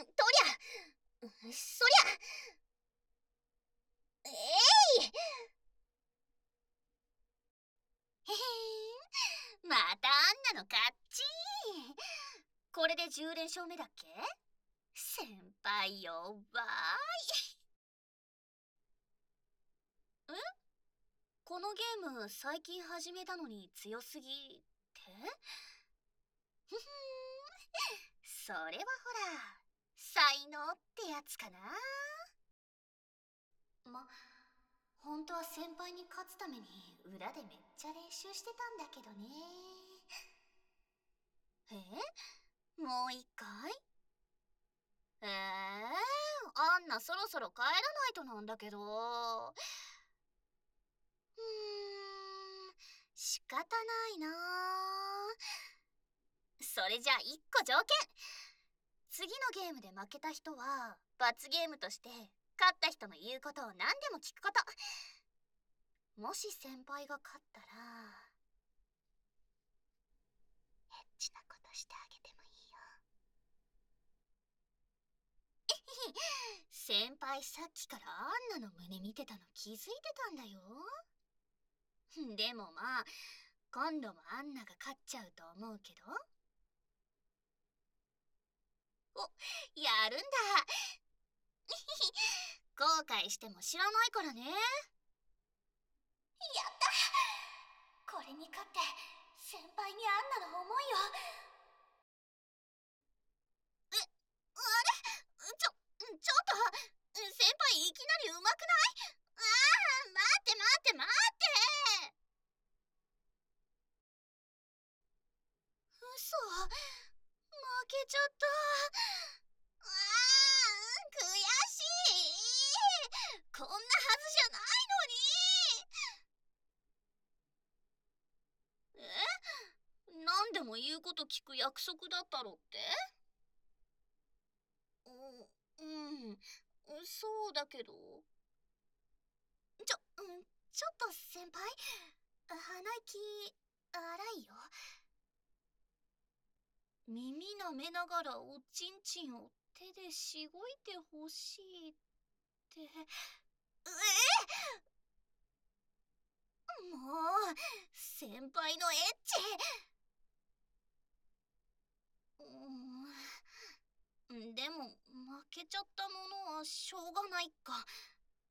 そりゃ、えい、へへん、またあんなの勝ち。これで10連勝目だっけ？先輩やばい。このゲーム最近始めたのに強すぎってふふん、それはほら、才能ってやつかな。本当は先輩に勝つために裏でめっちゃ練習してたんだけどね。もう一回？あんなそろそろ帰らないとなんだけど。仕方ないな。それじゃあ一個条件。次のゲームで負けた人は罰ゲームとして勝った人の言うことを何でも聞くこと。もし先輩が勝ったらエッチなことしてあげてもいいよ。先輩さっきからアンナの胸見てたの気づいてたんだよ。でもまあ今度もアンナが勝っちゃうと思うけど。お、やるんだ。後悔しても知らないからね。やった。これに勝って先輩にアンナの思いを。ちょっと先輩いきなり上手くない？待って。嘘、負けちゃった。悔しい。こんなはずじゃないのに。何でも言うこと聞く約束だったろって？そうだけど。ちょっと先輩、鼻息荒いよ。耳舐めながらおちんちんを手でしごいてほしいって。もう先輩のエッチ。でも負けちゃったものはしょうがないか。